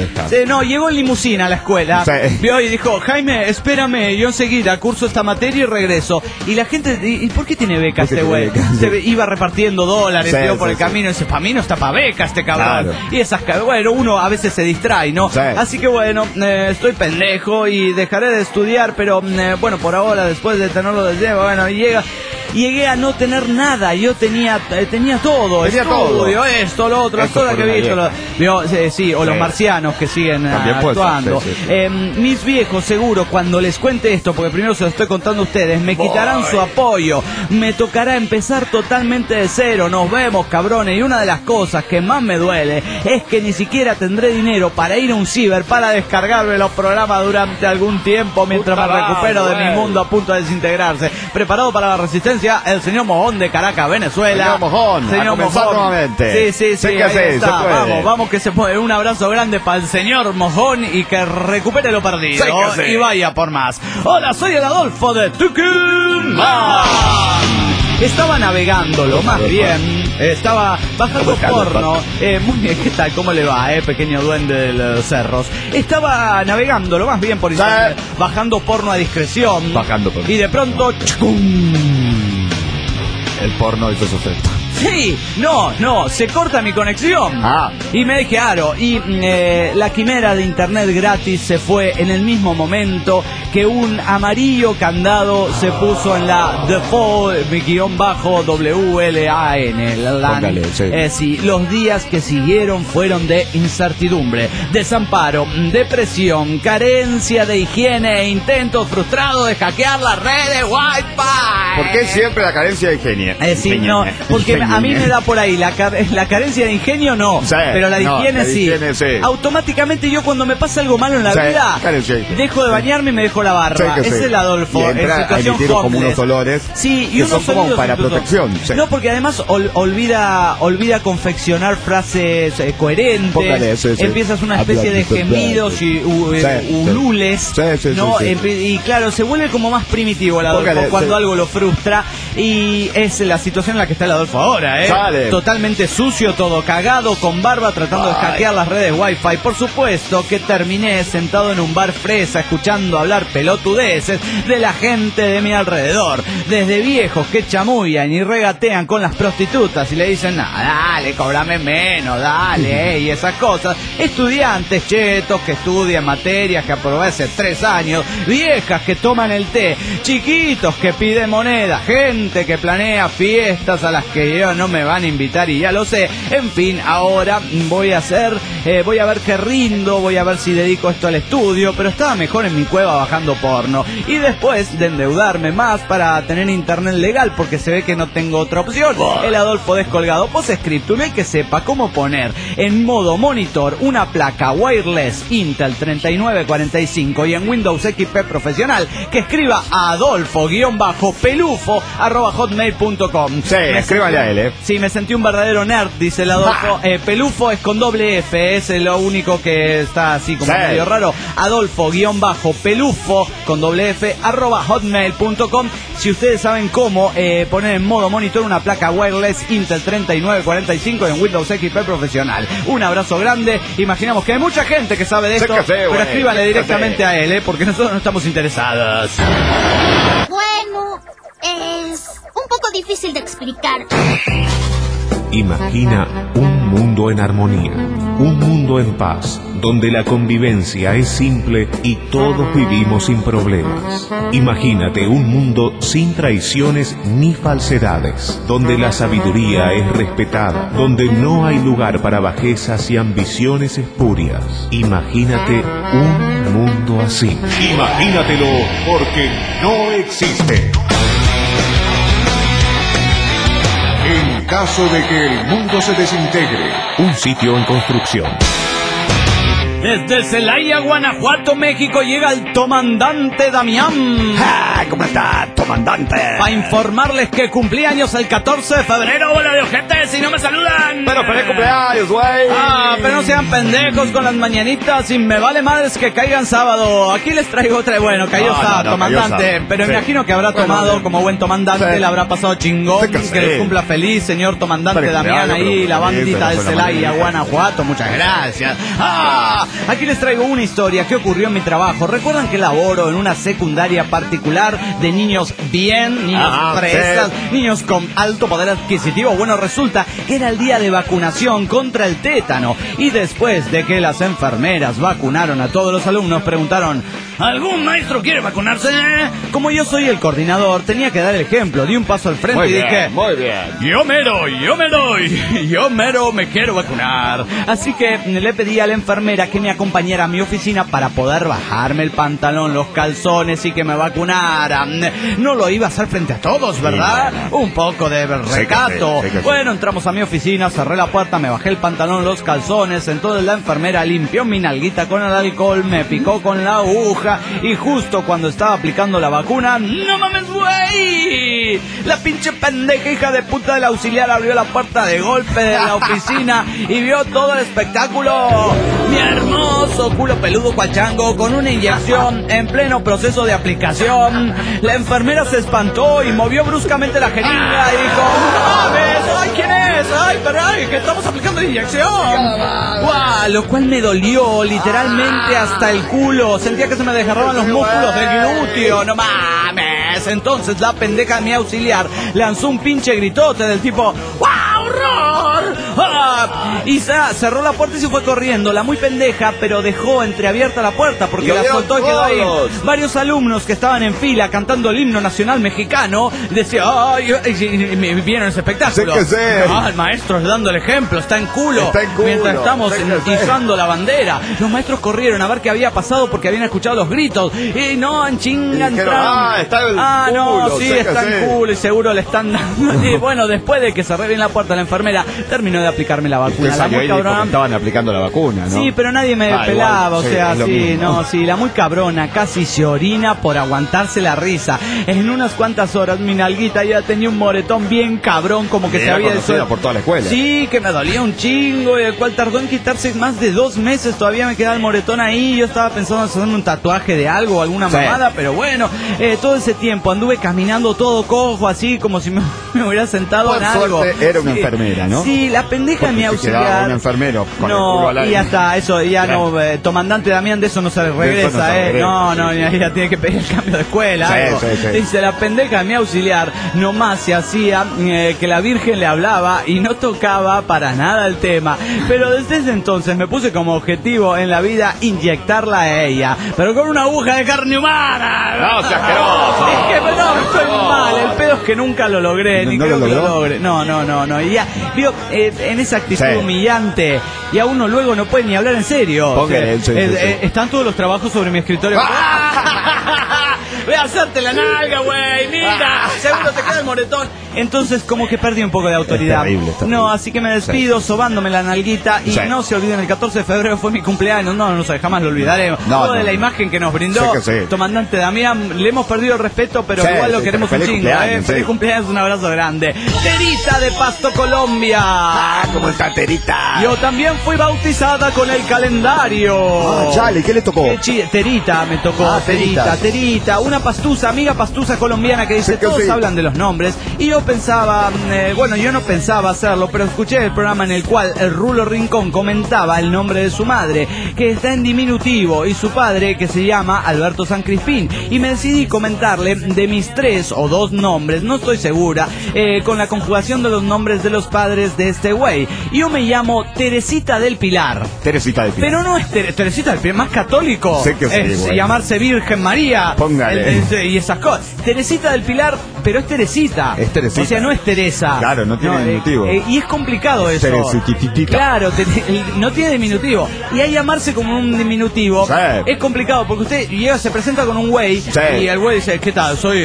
no, llegó en limusina a la escuela, vio y dijo, Jaime, espérame, yo enseguida curso esta materia y regreso. Y la gente, ¿y por qué tiene beca este güey? Iba repartiendo dólares por el camino y dice, para mí no está para beca este cabrón. Y esas, uno a veces se distrae, ¿no? Así que estoy pendejo y dejaré de estudiar, pero por ahora, después de tenerlo de lleva, llegué a no tener nada. Yo tenía todo, estudio, esto, lo otro, las cosas que he visto, o los marcianos que siguen actuando. Mis viejos, seguro, cuando les cuente esto, porque primero se lo estoy contando a ustedes, me quitarán su apoyo, me tocará empezar totalmente de cero. Nos vemos, cabrones. Y una de las cosas que más me duele es que ni siquiera tendré dinero para ir a un ciber para descargarme los programas durante algún tiempo mientras me recupero de mi mundo a punto de desintegrarse. Preparado para la resistencia, el señor Mojón de Caracas, Venezuela. Señor Mojón, señor Mojón nuevamente. Sí, ahí está. Vamos que se puede. Un abrazo grande para el señor Mojón y que recupere lo perdido. Y vaya por más. Hola, soy el Adolfo de Tucumán. Estaba navegándolo, más bien. Estaba bajando porno. Muy bien, ¿qué tal? ¿Cómo le va, pequeño duende de los cerros? Estaba navegándolo, más bien por internet, bajando porno a discreción. Y de pronto, ¡chum! El porno hizo su efecto. Sí, no, se corta mi conexión. Y me dejaron. Y la quimera de internet gratis se fue en el mismo momento que un amarillo candado se puso en la default-WLAN. Sí, los días que siguieron fueron de incertidumbre, desamparo, depresión, carencia de higiene e intentos frustrados de hackear las redes Wi-Fi. ¿Por qué siempre la carencia de higiene? Porque a mí me da por ahí la carencia de ingenio pero la de higiene sí. Automáticamente yo cuando me pasa algo malo en la vida dejo de bañarme y me dejo la barba. Ese es el Adolfo. Y entra, en situación como unos olores y unos son como para protección. No, porque además olvida confeccionar frases coherentes. Empiezas una especie de gemidos y ulules, ¿no? Y claro, se vuelve como más primitivo el Adolfo cuando algo lo frustra. Y es la situación en la que está el Adolfo ahora, Sale. Totalmente sucio, todo cagado, con barba, tratando de hackear las redes Wi-Fi. Por supuesto que terminé sentado en un bar fresa, escuchando hablar pelotudeces de la gente de mi alrededor. Desde viejos que chamullan y regatean con las prostitutas y le dicen, dale, cobrame menos, dale, y esas cosas. Estudiantes chetos que estudian materias que aprobé hace 3 años, viejas que toman el té, chiquitos que piden moneda, gente que planea fiestas a las que yo no me van a invitar y ya lo sé. En fin, ahora voy a ver qué rindo, voy a ver si dedico esto al estudio, pero estaba mejor en mi cueva bajando porno. Y después de endeudarme más para tener internet legal, porque se ve que no tengo otra opción, el Adolfo descolgado PostScriptum, el que sepa cómo poner en modo monitor una placa wireless Intel 3945 y en Windows XP profesional, que escriba a adolfo-pelufo@hotmail.com. Sí, escríbale a él, Sí, me sentí un verdadero nerd, dice el Adolfo. Pelufo es con doble F, es lo único que está así como medio raro. Adolfo-pelufo con doble F @hotmail.com. Si ustedes saben cómo poner en modo monitor una placa wireless Intel 3945 en Windows XP profesional. Un abrazo grande. Imaginamos que hay mucha gente que sabe de esto, pero escríbanle directamente a él, porque nosotros no estamos interesados. Bueno, es un poco difícil de explicar. Imagina un mundo en armonía, un mundo en paz, donde la convivencia es simple y todos vivimos sin problemas. Imagínate un mundo sin traiciones ni falsedades, donde la sabiduría es respetada, donde no hay lugar para bajezas y ambiciones espurias. Imagínate un mundo así. Imagínatelo, porque no existe. En caso de que el mundo se desintegre, un sitio en construcción. Desde Celaya, Guanajuato, México, llega el comandante Damián. ¿Cómo está, comandante? Para informarles que cumplí años el 14 de febrero, bola de ojetes, si no me saludan. Pero feliz cumpleaños, güey. Pero no sean pendejos con las mañanitas y me vale madres que caigan sábado. Aquí les traigo otra, bueno, cayó sábado, comandante, pero imagino que habrá tomado como buen comandante, le habrá pasado chingón, que les cumpla feliz, señor comandante Damián, ahí, la bandita de Celaya, Guanajuato, muchas gracias. Aquí les traigo una historia que ocurrió en mi trabajo. ¿Recuerdan que laboro en una secundaria particular de niños bien, niños fresas, niños con alto poder adquisitivo? Bueno, resulta que era el día de vacunación contra el tétano. Y después de que las enfermeras vacunaron a todos los alumnos, preguntaron, ¿algún maestro quiere vacunarse? Como yo soy el coordinador, tenía que dar el ejemplo. Di un paso al frente y dije, muy bien. Yo mero me quiero vacunar. Así que le pedí a la enfermera que me acompañara a mi oficina para poder bajarme el pantalón, los calzones y que me vacunara. No lo iba a hacer frente a todos, ¿verdad? Un poco de recato. Bueno, entramos a mi oficina, cerré la puerta, me bajé el pantalón, los calzones. Entonces la enfermera limpió mi nalguita con el alcohol, me picó con la aguja y justo cuando estaba aplicando la vacuna, ¡no mames, güey! La pinche pendeja hija de puta del auxiliar abrió la puerta de golpe de la oficina y vio todo el espectáculo. Mi hermoso culo peludo cuachango con una inyección en pleno proceso de aplicación. La enfermera se espantó y movió bruscamente la jeringa y dijo, ¡no mames! ¡Ay, quién es! ¡Ay, pero ay, que estamos aplicando inyección! ¡Guau! Lo cual me dolió literalmente hasta el culo. Sentía que se me desgarraban los músculos del glúteo. ¡No mames! Entonces la pendeja de mi auxiliar lanzó un pinche gritote del tipo, ¡wow, horror! Y cerró la puerta y se fue corriendo. La muy pendeja, pero dejó entreabierta la puerta porque la soltó y quedó ahí. Varios alumnos que estaban en fila cantando el himno nacional mexicano decían, ¡ay! Y me vieron ese espectáculo. El maestro dando el ejemplo, está en culo. Mientras estamos izando la bandera. Los maestros corrieron a ver qué había pasado porque habían escuchado los gritos. Y no, en chinga entraron. Está en culo y seguro le están dando. Y bueno, después de que cerré bien la puerta, la enfermera terminó de aplicarme la vacuna. salió muy y dijo cabrona. que estaban aplicando la vacuna, ¿no? Sí, pero nadie me igual, pelaba, o sí, sea, es lo sí, mismo. no, sí, la muy cabrona casi se orina por aguantarse la risa. En unas cuantas horas mi nalguita ya tenía un moretón bien cabrón, como que se Era había conocida por toda la escuela. Sí, que me dolía un chingo, y el cual tardó en quitarse más de 2 meses, todavía me quedaba el moretón ahí. Yo estaba pensando en hacerme un tatuaje de algo, alguna mamada, pero bueno, todo ese tiempo anduve caminando todo cojo, así como si me hubiera sentado Por en algo. suerte era una enfermera, ¿no? Sí, la pendeja de mi Porque si quedaba un auxiliar. enfermero con el culo No, al y aire. hasta eso, ya Claro. no, comandante Damián, de eso no se regresa, eso no se regresa, No, sí, ya tiene que pedir el cambio de escuela, Sí, algo. sí, sí. Dice, la pendeja de mi auxiliar nomás se hacía que la Virgen le hablaba y no tocaba para nada el tema. Pero desde ese entonces me puse como objetivo en la vida inyectarla a ella, pero con una aguja de carne humana. No, sea asqueroso. Es que no, estoy mal, el pedo es que nunca lo logré, ni ¿No creo lo que lo logró? logre. No. Y ya, vio, en esa actitud Sí. humillante, y a uno luego no puede ni hablar en serio. Póngale, sí. Están todos los trabajos sobre mi escritorio. Voy a hacerte la nalga, güey, mira, seguro te queda el moretón. Entonces como que perdí un poco de autoridad. Es terrible. No, así que me despido sobándome la nalguita y Sí. no se olviden, el 14 de febrero fue mi cumpleaños, no sé, jamás lo olvidaré. No, Todo de no, la no. imagen que nos brindó Sí que sí. comandante Damián, le hemos perdido el respeto, pero Sí, igual lo sí, queremos un feliz chingo, cumpleaños, Feliz sí. cumpleaños, un abrazo grande. Terita de Pasto, Colombia. ¿Cómo está, Terita? Yo también fui bautizada con el calendario. Chale, ¿qué le tocó? Terita me tocó, Ah, Terita, una pastusa, amiga pastusa colombiana que dice, Sí, que todos sí. hablan de los nombres, y yo pensaba, yo no pensaba hacerlo, pero escuché el programa en el cual el Rulo Rincón comentaba el nombre de su madre, que está en diminutivo, y su padre, que se llama Alberto San Crispín, y me decidí comentarle de mis 3 o 2 nombres, no estoy segura, con la conjugación de los nombres de los padres de este güey. Yo me llamo Teresita del Pilar. Teresita del Pilar. Pero no es Teresita del Pilar, más católico. Sé que sí, es güey. llamarse Virgen María. Póngale. Y esas cosas. Teresita del Pilar, pero es Teresita. Es Teresita. O sea, no es Teresa. Claro, no tiene diminutivo. Y es complicado eso. Teresititita. Claro, no tiene diminutivo. Y ahí llamarse como un diminutivo Sí. es complicado, porque usted llega, se presenta con un güey, Sí. y el güey dice, ¿qué tal? Soy yo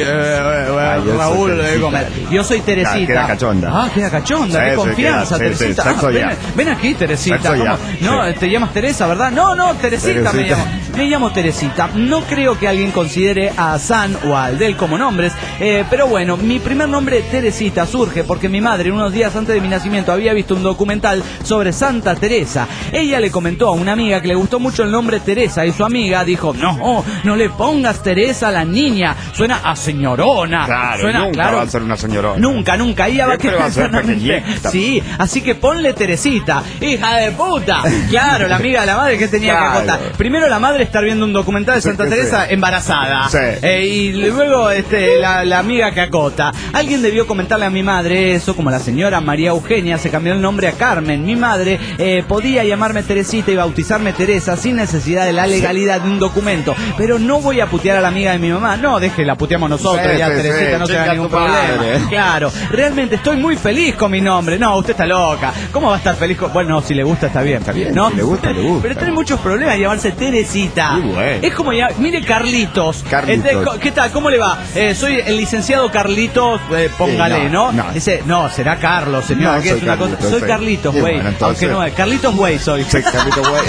soy Raúl Teresita. Gómez. Yo soy Teresita. Queda cachonda. Ah, queda cachonda, Sí, qué sí, confianza, queda, sí, Teresita. sí, sexo ya. Ven aquí, Teresita. Sexo ya. ¿Cómo? No, Sí. te llamas Teresa, ¿verdad? No, Teresita me Teresita. llamo. Me llamo Teresita. No creo que alguien considere a San o a Aldel como nombres, pero bueno, mi primer nombre Teresita surge porque mi madre unos días antes de mi nacimiento había visto un documental sobre Santa Teresa. Ella le comentó a una amiga que le gustó mucho el nombre Teresa y su amiga dijo, no le pongas Teresa a la niña, suena a señorona. Claro, Suena, nunca claro, va a ser una señorona. Nunca, ella va a Siempre va a ser eternamente. pequeñita. Sí, así que ponle Teresita, hija de puta. Claro, la amiga de la madre que tenía Claro. que acotar. Primero la madre estar viendo un documental de Sí, Santa que Teresa sí. embarazada. Sí. Y luego la amiga que acota. Alguien debió comentarle a mi madre eso, como la señora María Eugenia se cambió el nombre a Carmen. Mi madre podía llamarme Teresita y bautizarme Teresa sin necesidad de la legalidad de un documento. Pero no voy a putear a la amiga de mi mamá. No, la puteamos nosotros, Sí, ya sí, Teresita, sí. no se haga Chica, ningún tu madre. problema. Claro, realmente estoy muy feliz con mi nombre. No, usted está loca. ¿Cómo va a estar feliz con...? Bueno, no, si le gusta está bien. Está bien, ¿no? si le gusta, le gusta. Pero tiene muchos problemas llamarse Teresita. Muy bueno. Es como ya... Mire Carlitos. Carlitos. ¿Qué tal? ¿Cómo le va? Soy el licenciado Carlitos, póngale, Sí, ¿no? no. Dice, no, será Carlos, señor. No, que soy es una Carlitos, cosa. Soy sí. Carlitos, Y güey. bueno, entonces- Aunque no es. Carlitos, güey, soy. Sí, Carlito, güey.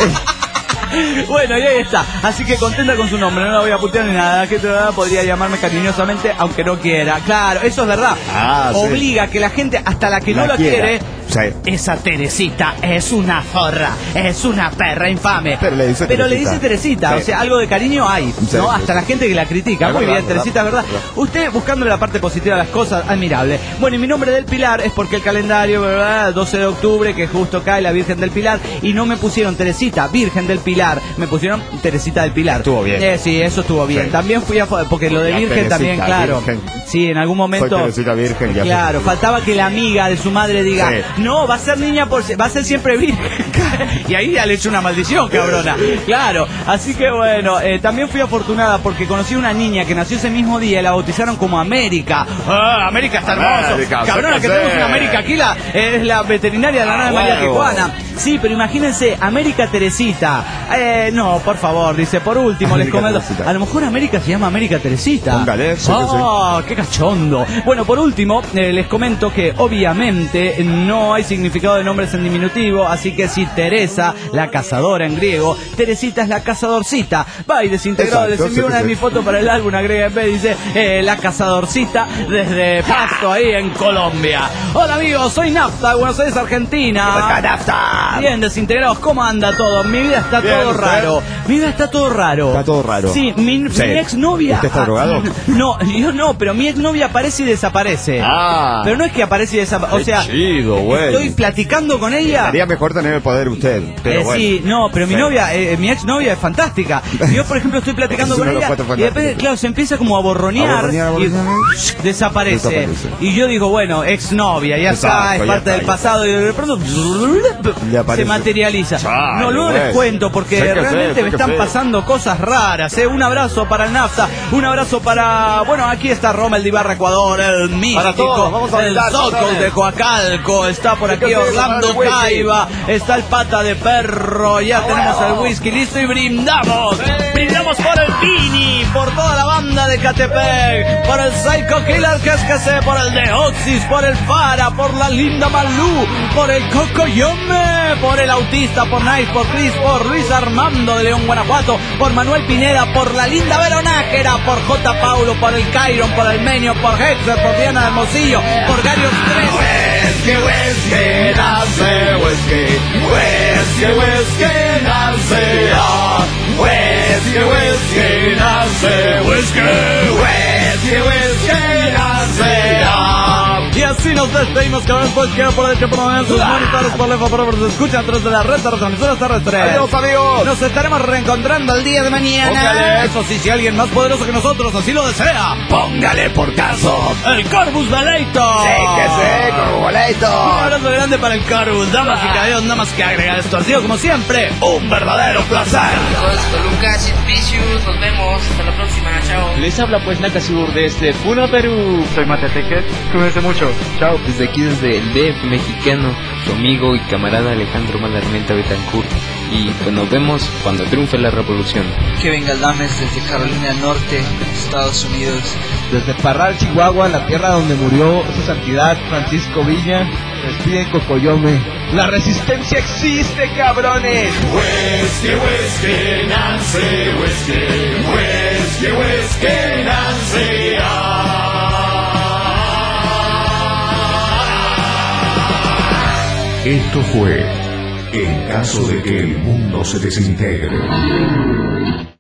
Bueno, y ahí está. Así que contenta con su nombre. No la voy a putear ni nada. Que podría llamarme cariñosamente, aunque no quiera. Claro, eso es verdad. Ah, sí. Obliga a que la gente, hasta la que no la quiera. quiere, Sí. esa Teresita es una zorra, es una perra infame. Pero le dice Teresita. Sí. O sea, algo de cariño hay, Sí, ¿no? sí, Hasta sí. la gente que la critica. Es Muy verdad, bien, Teresita, verdad. ¿verdad? Usted buscándole la parte positiva de las cosas, admirable. Bueno, y mi nombre del Pilar es porque el calendario, ¿verdad? 12 de octubre, que justo cae la Virgen del Pilar, y no me pusieron Teresita, Virgen del Pilar, me pusieron Teresita del Pilar. Estuvo bien. Sí, eso estuvo bien. Sí. También fui porque lo de La Virgen Teresita, también, claro. Virgen. Sí, en algún momento. Soy Teresita Virgen. Ya Claro, faltaba que la amiga de su madre diga, Sí. no, va a ser niña va a ser siempre virgen. Y ahí ya le echo una maldición, cabrona. Claro, así que bueno, también fui afortunada porque conocí una niña que nació ese mismo día y la bautizaron como América. Ah, América está hermoso. América, Cabrona, sé que qué tenemos sé. una América aquí, es la veterinaria de la nave María huevo. Tijuana. Sí, pero imagínense, América Teresita. No, por favor, dice, por último les comento. A lo mejor América se llama América Teresita. Póngale, sí, ¡Oh, qué cachondo! Bueno, por último, les comento que obviamente no hay significado de nombres en diminutivo, así que si Teresa, la cazadora en griego, Teresita es la cazadorcita. Va, y Desintegrado les envió una de mis fotos para el álbum, agrega EP, dice, la cazadorcita desde Pasto, ahí en Colombia. Hola amigos, soy Nafta, Buenos Aires, Argentina. Nafta. Bien, Desintegrados, ¿cómo anda todo? Mi vida está Bien, todo ¿usted? raro. Mi vida está todo raro. Está todo raro. Sí, mi exnovia. ¿Usted está drogado? No, yo no, pero mi exnovia aparece y desaparece. Ah. Pero no es que aparece y desaparece. O sea, chido, güey. estoy platicando con ella. Sería mejor tener el poder usted. Pero bueno. Sí, no, pero mi Sí. novia, mi exnovia es fantástica. Yo, por ejemplo, estoy platicando Es con uno de ella los cuatro y después, fantásticos. claro, se empieza como a borronear, y desaparece. Y yo digo, bueno, exnovia, ya está, es ya parte está, del ya pasado y de pronto Le aparece. se materializa. Chale, No, luego güey. les cuento porque Sé que realmente sé me que están sé. pasando cosas raras. Un abrazo para el Nafta, un abrazo para, bueno, aquí está Rommel de Ibarra, Ecuador, el místico, todos, vamos a el brindar, Sokol cabrones. de Coacalco, está por aquí que sí, Orlando para el whisky. Caiba, está el Pata de Perro, ya tenemos el whisky listo y brindamos. Brindamos por el Vini, por toda la banda de Catepec, por el Psycho Killer que es que sé, por el de Oxys, por el Fara, por la linda Malú, por el Cocoyome, por el Autista, por Nice, por Chris, por Luis Armando de León, Guanajuato, por Manuel Pineda, por la linda Veronájera, por J. Paulo, por el Cairon, por el Menio, por Hexer, por Diana del Hermosillo, por Garios 3. Whisky, nace whisky, nace whisky, nace whisky, nace. Y así nos despedimos, que después queda por hecho por sus monitores, por lejos, por se escuchan tras de la red de las emisoras terrestres. Adiós, amigos. Nos estaremos reencontrando el día de mañana. Póngale. Eso sí, si alguien más poderoso que nosotros así lo desea, Póngale por caso. el Corvus Veleito. Corvus Veleito. Un abrazo grande para el Corvus. Damas y caballeros, nada más que agregar esto. Ha sido como siempre un verdadero placer. Lucas Vicious, nos vemos, hasta la próxima, chao. Les habla pues Nakasur desde Puno, Perú. Soy Mateteque, cuídense mucho, chao. Desde aquí, desde el DF mexicano, su amigo y camarada Alejandro Malarmenta Betancourt. Y pues nos vemos cuando triunfe la revolución. Kevin Galdames desde Carolina del Norte, Estados Unidos. Desde Parral, Chihuahua, la tierra donde murió su santidad Francisco Villa, despide Cocoyome. ¡La resistencia existe, cabrones! Whisky, Nancy, whisky, Nancy. Esto fue En caso de que el mundo se desintegre.